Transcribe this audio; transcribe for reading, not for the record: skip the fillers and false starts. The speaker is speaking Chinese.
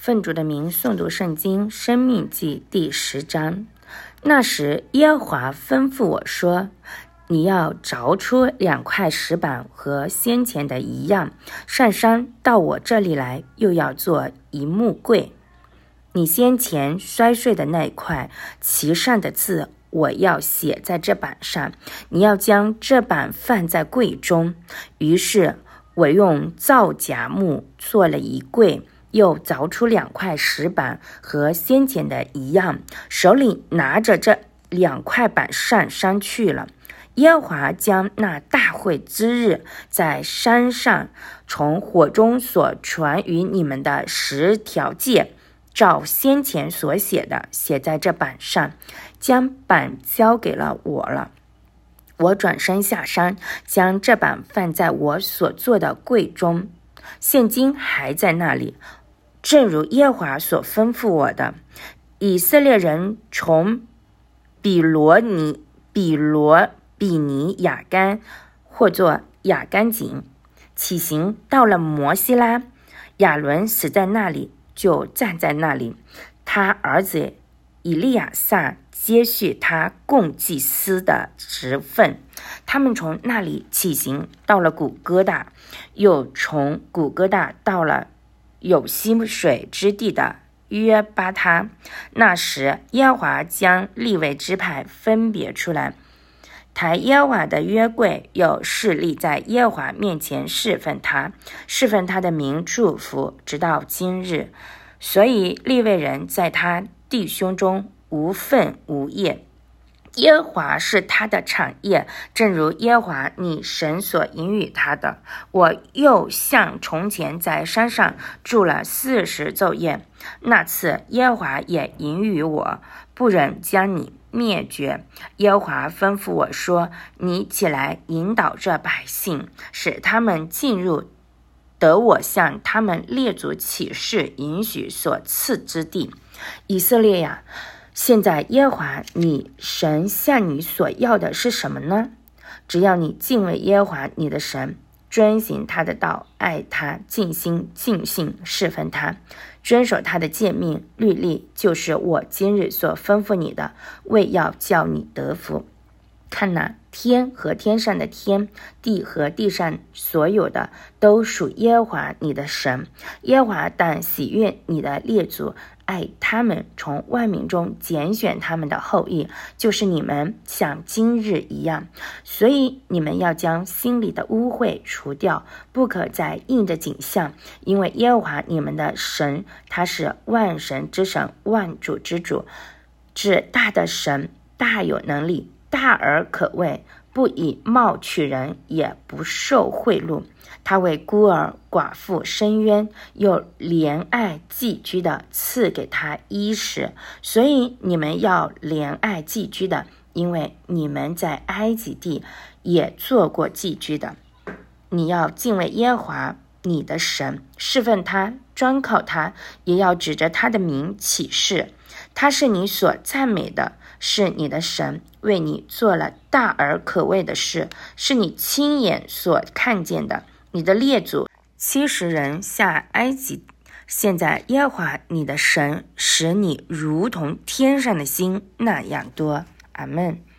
奉主的名诵读圣经申命记第10章。那时耶和华吩咐我说，你要凿出2块石板和先前的一样，上山到我这里来，又要做一木柜。你先前摔碎的那块，其上的字我要写在这板上，你要将这板放在柜中。于是我用皂荚木做了一柜，又凿出2块石板和先前的一样，手里拿着这2块板上山去了。耶和华将那大会之日在山上从火中所传与你们的10条诫，照先前所写的写在这板上，将板交给了我了。我转身下山，将这板放在我所做的柜中，现今还在那里，正如耶和华所吩咐我的。以色列人从比尼雅干，或作雅干井，起行到了摩西拉，亚伦死在那里，就站在那里，他儿子以利亚撒接续他供祭司的职分。他们从那里起行到了古哥大，又从古哥大到了有溪水之地的约巴他。那时耶和华将利未支派分别出来，抬耶和华的约柜，又侍立在耶和华面前侍奉他的名祝福，直到今日。所以利未人在他弟兄中无分无业，耶和华是他的产业，正如耶和华你神所应允他的。我又像从前在山上住了40昼夜，那次耶和华也应允我，不忍将你灭绝。耶和华吩咐我说，你起来引导这百姓，使他们进入得我向他们列祖起誓允许所赐之地。以色列呀，现在耶和华你神向你所要的是什么呢？只要你敬畏耶和华你的神，遵行他的道，爱他，尽心尽性侍奉他，遵守他的诫命律例，就是我今日所吩咐你的，为要叫你得福。看哪，天和天上的天，地和地上所有的，都属耶和华你的神。耶和华但喜悦你的列祖，爱他们，从万民中拣选他们的后裔，就是你们，像今日一样。所以你们要将心里的污秽除掉，不可再印着景象，因为耶和华你们的神，他是万神之神，万主之主，至大的神，大有能力，大而可畏，不以貌取人，也不受贿赂。他为孤儿寡妇伸冤，又怜爱寄居的，赐给他衣食。所以你们要怜爱寄居的，因为你们在埃及地也做过寄居的。你要敬畏耶和华你的神，侍奉他，专靠他，也要指着他的名起誓。他是你所赞美的，是你的神，为你做了大而可畏的事，是你亲眼所看见的。你的列祖70人下埃及，现在耶和华你的神使你如同天上的星那样多。阿们。